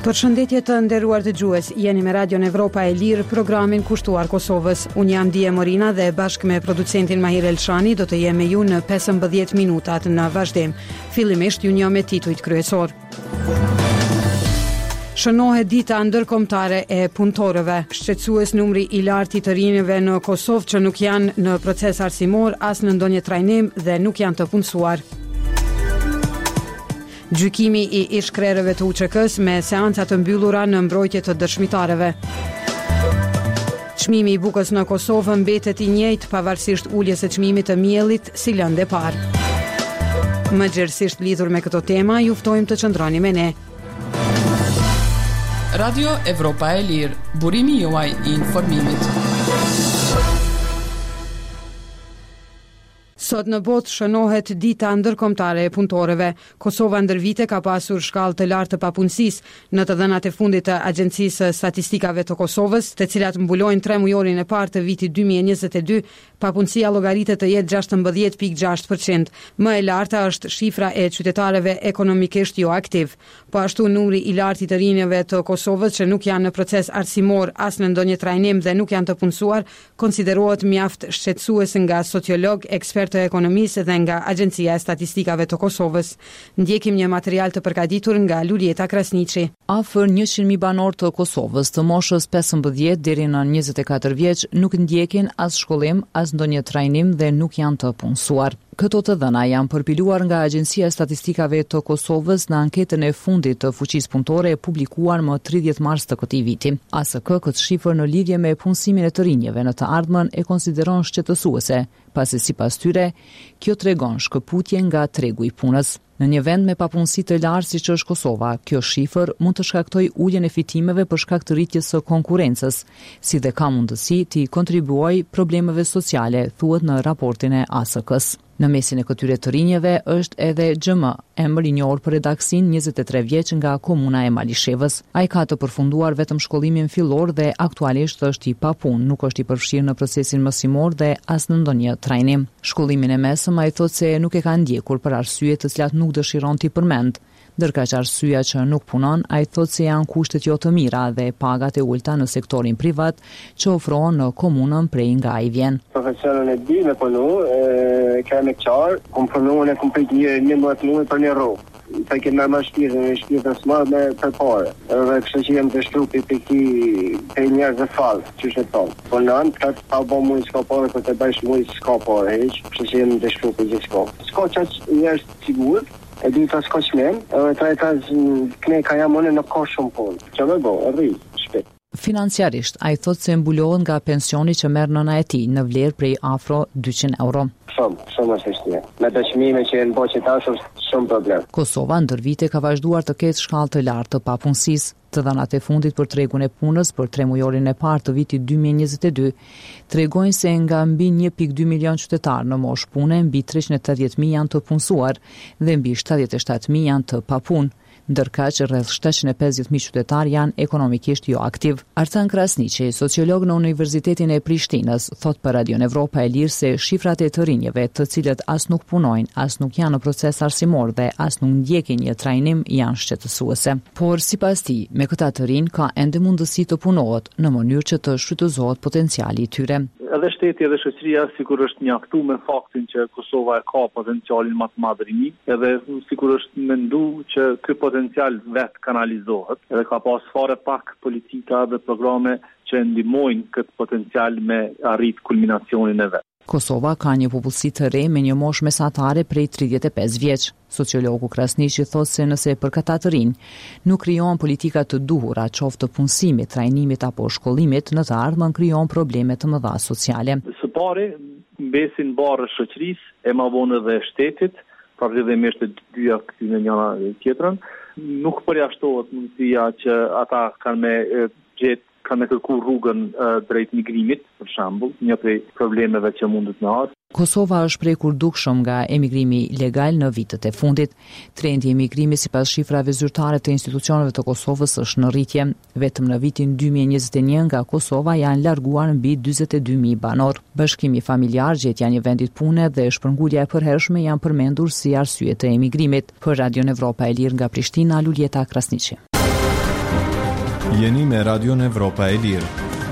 Përshëndetje të nderuar dëgjues, jeni me Radion Evropa e Lirë, programin kushtuar Kosovës. Unë jam Dije Morina dhe bashkë me producentin Mahir Elshani do të jem me ju në 15 minutat në vazhdim. Fillimisht ju njoh me titujt kryesor. Shënohet dita ndërkombëtare e punëtorëve. Shqetësues numri i lartë i të rinjve në Kosovë që nuk janë në proces arsimor as në ndonjë trajnim dhe nuk janë të punësuar. Gjykimi i ish-krerëve të UÇK-s me seanca të mbyllura në mbrojtje të dëshmitarëve. Çmimi i bukës në Kosovë mbetet i njëjtë pavarësisht uljes së çmimit të miellit si lëndë e parë. Më gjerësisht lidhur me këto tema, ju ftojmë të qëndroni me ne. Radio Evropa e Lirë, burimi juaj i informimit. Sot në botë shënohet dita ndërkombëtare e punëtorëve. Kosova ndër vite ka pasur shkallë të lartë të papunësisë. Në të dhënat e fundit të Agjencisë Statistikave të Kosovës, të cilat mbulojnë 3 mujorin e parë të vitit 2022, papunësia llogaritet të jetë 16.6%. Më e larta është shifra e qytetarëve ekonomikisht jo aktiv. Po ashtu numri i lartë i të rinjve të Kosovës që nuk janë në proces arsimor as në ndonjë trajnim dhe nuk janë të punësuar, konsiderohet mjaft shqetësues nga sociolog, ekspert të ekonomisë dhe nga Agjencia e Statistikave të Kosovës. Ndjekim një material të përgatitur nga Lulieta Krasniqi. Afër 100.000 banor të Kosovës të moshës 15 deri në 24 vjeç nuk ndjekin as shkollim, as ndonjë trajnim dhe nuk janë të punësuar. Këto të dhëna janë përpiluar nga Agjencia e Statistikave të Kosovës në anketën e fundit të fuqisë punëtore e publikuar më 30 mars të këtij viti. ASK këtë shifër në lidhje me punësimin e të rinjve në të ardhmen e konsideron shqetësuese, pasi sipas tyre, kjo tregon shkëputje nga tregu i punës. Në një vend me papunësi të lartë siç është Kosova, kjo shifër mund të shkaktojë uljen e fitimeve për shkak të rritjes së konkurrencës, si dhe ka mundësi të kontribuojë problemeve sociale, thuhet në raportin e ASK-s. Në mesin e këtyre të rinjeve është edhe XM, emër i njohur për redaksin 23 vjeç nga komuna e Malishevës. Ai ka të përfunduar vetëm shkollimin fillor dhe aktualisht është i papunë, nuk është i përfshirë në procesin mësimor dhe as në ndonjë trajnim. Shkollimin e mesëm ai thotë se nuk e ka ndjekur për arsye të cilat nuk dëshiron t'i përmend. Ndërka që arsyeja që nuk punon, ai thotë se janë kushtet jo të mira dhe pagat e ulta në sektorin privat që ofrohen në komunën prej nga ai vjen. Profesionin e di me punu, kam e qarë, kom punu në kom prit një muaj për një rrugë. Ta ke më shpirtën smart me për pare. Edhe kështu që jam të shtrupi për njerëz të fallë, që është tonë. Po nën, ka pa bë mua s'ka parë për të bësh mua s'ka parë hiç, kështu që jam të shtrupi gjithçka. S'ka çaj njerëz sigur. E di ta skoçmen, trajta këne ka jamone në kohë shumë punë. Që më bëu, rri, shpejt. Financiarisht, ai thotë se mbulohen nga pensioni që merr nëna e tij në vlerë prej afro 200 euro. Shumë është. Me dëshmime që në boqe tash është shumë problem. Kosova ndër vite ka vazhduar të ketë shkallë të lartë të papunësisë. Të dhënat e fundit për tregun e punës për 3 mujorin e parë të vitit 2022 tregojnë se nga mbi 1.2 milion qytetarë në moshë pune, mbi 380.000 janë të punësuar dhe mbi 77.000 janë të papunë, ndërka që rreth 750.000 qytetarë janë ekonomikisht jo aktiv. Artan Krasniqi, sociolog në Universitetin e Prishtinës, thot për Radion Evropa e Lirë se shifrat e të rinjve, të cilët as nuk punojnë, as nuk janë në proces arsimor dhe as nuk ndjekin një trajnim, janë shqetësuese. Por sipas tij, me këta të rinj ka ende mundësi të punohet në mënyrë që të shfrytëzohet potenciali i tyre. Edhe shteti edhe shoqëria sikur është njohur me faktin që Kosova e ka potencialin më të madh rimi, edhe sikur është menduar që ky potencial vet kanalizohet, edhe ka pas fare pak politika dhe programe që ndihmojnë këtë potencial me arrit kulminacionin e vet. Kosova ka një popullsi të re me një moshë mesatare prej 35 vjeç. Sociologu Krasniqi thotë se nëse për këta të rinj nuk krijohen politika të duhura, qoftë të punësimit, trajnimit apo shkollimit, në të ardhmen krijohen probleme të mëdha sociale. Së pari, mbesin barë shoqërisë, e ma vonë dhe shtetit, përgjithësimisht të dyja këtyre njëra tjetrën, nuk përjashtohet mundësia që ata kanë me kërku rrugën drejt migrimit, për shembull, një prej problemeve që mundet në ardhë. Kosova është prekur dukshëm nga emigrimi legal në vitet e fundit. Trendi i emigrimi sipas shifrave zyrtare të institucioneve të Kosovës është në rritje. Vetëm në vitin 2021 nga Kosova janë larguar mbi 42.000 banor. Bashkimi familjar, gjetja një vendit pune dhe shpërngulja e përhershme janë përmendur si arsye të emigrimit. Për Radion Evropa e Lirë nga Prishtina, Lulieta Krasniqi. Jeni me Radion Evropa e Lirë.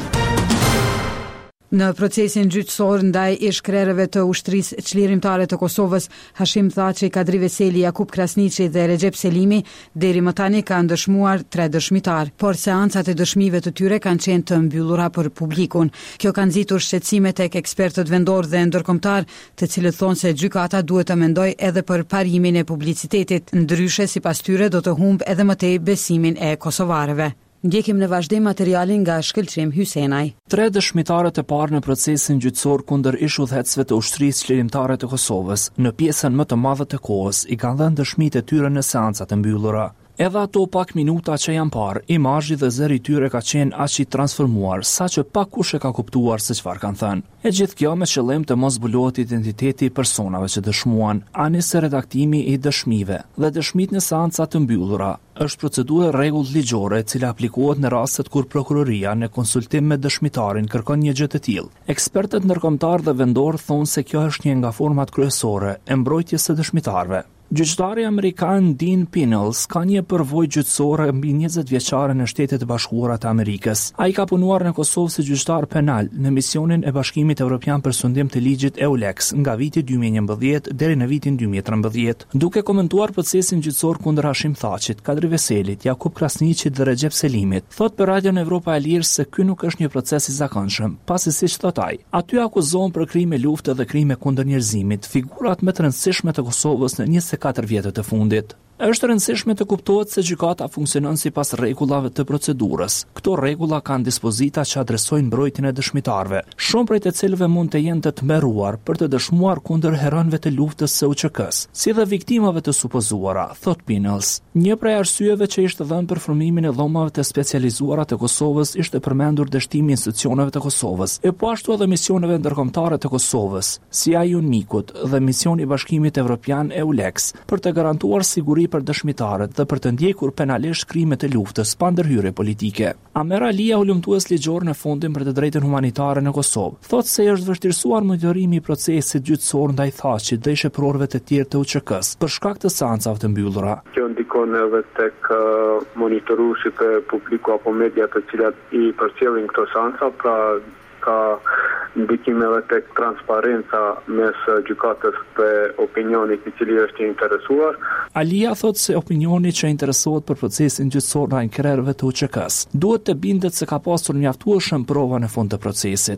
Në procesin gjyqësor ndaj ish-krerëve të ushtrisë çlirimtare të Kosovës, Hashim Thaçi, Kadri Veseli, Jakub Krasniqi dhe Recep Selimi, deri më tani kanë dëshmuar 3 dëshmitar, por seancat e dëshmive të tyre kanë qenë të mbyllura për publikun. Kjo ka nxitur shqetësime tek ekspertët vendor dhe ndërkombëtar, të cilët thonë se gjykata duhet të mendojë edhe për parimin e publicitetit, ndryshe sipas tyre do të humbë edhe më tej besimin e kosovarëve. Ndjekim në vazhdim materialin nga Shkëlqim Hysenaj. 3 dëshmitarët e parë në procesin gjyqësor kundër ish-udhëhecësve të ushtrisë çlirimtare të Kosovës, në pjesën më të madhe të kohës, i kanë dhënë dëshmitë e tyre në seancat e mbyllura. Edhe ato pak minuta që janë parë, imazhi dhe zëri i tyre ka qenë aq i transformuar, saqë pak kush e ka kuptuar se çfarë kanë thënë. E gjithë kjo me qëllim të mos zbulohet identiteti i personave që dëshmuan, ani se redaktimi i dëshmive dhe dëshmitë në seanca të mbyllura është procedurë rregull ligjore e cila aplikohet në rastet kur prokuroria në konsultim me dëshmitarin kërkon një gjë të tillë. Ekspertët ndërkombëtar dhe vendor thonë se kjo është një nga format kryesore e mbrojtjes së dëshmitarëve. Gjyqtari amerikan Dean Pinnells ka një përvojë gjyqësore mbi 20 vjeçare në Shtetet e Bashkuara të Amerikës. Ai ka punuar në Kosovë si gjyqtar penal në misionin e Bashkimit Evropian për sundim të ligjit EULEX nga viti 2011 deri në vitin 2013. Duke komentuar procesin gjyqësor kundër Hashim Thaçit, Kadri Veselit, Jakub Krasniqit dhe Recep Selimit, thot për Radion Evropa e Lirë se ky nuk është një proces i zakonshëm, pasi siç thot ai, aty akuzohen për krime lufte dhe krime kundër njerëzimit, figurat më të rëndësishme të Kosovës në 24 vjetët e fundit. Është rëndësishme të kuptohet se gjykata funksionon sipas rregullave të procedurës. Këto rregulla kanë dispozita që adresojnë mbrojtjen e dëshmitarëve, shumë prej të cilëve mund të jenë të tmerruar për të dëshmuar kundër heronëve të luftës së UÇK-s, si dhe viktimave të supozuara, thot Pinnells. Një prej arsyeve që ishte dhënë për formimin e dhomave të specializuara të Kosovës ishte përmendur dështimi i institucioneve të Kosovës, e po ashtu edhe misioneve ndërkombëtare të Kosovës, si UNMIK dhe misioni i Bashkimit Evropian EULEX, për të garantuar siguri për dëshmitarët dhe për të ndjekur penalisht krimet e luftës pa ndërhyrje politike. Amer Alia, ulëmtues ligjor në Fondin për të drejtën humanitare në Kosovë, thotë se është vështirësuar monitorimi i procesit gjyqësor ndaj Thaçit dhe shepërorëve të tjerë të UÇK-s për shkak të seancave të mbyllura. Kjo ndikon edhe tek monitoruesit e publiku apo media të cilat i përcjellin këto seanca, pra ka ndikim edhe tek transparenca mes gjykatës dhe opinionit i cili është i interesuar. Alia thotë se opinioni që interesohet për procesin gjyqësor ndaj krerëve të UÇK-s duhet të bindet se ka pasur mjaftueshëm prova në fund të procesit.